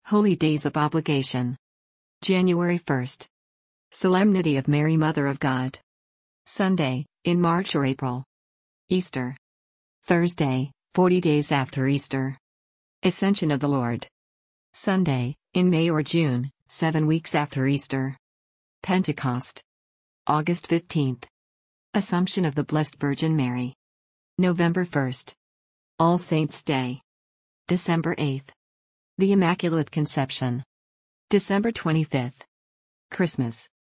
Holy Days of Obligation. January 1st. Solemnity of Mary Mother of God. Sunday, in March or April. Easter. Thursday, 40 days after Easter. Ascension of the Lord. Sunday, in May or June, 7 weeks after Easter. Pentecost. August 15th. Assumption of the Blessed Virgin Mary. November 1st. All Saints' Day. December 8th. The Immaculate Conception. December 25th. Christmas.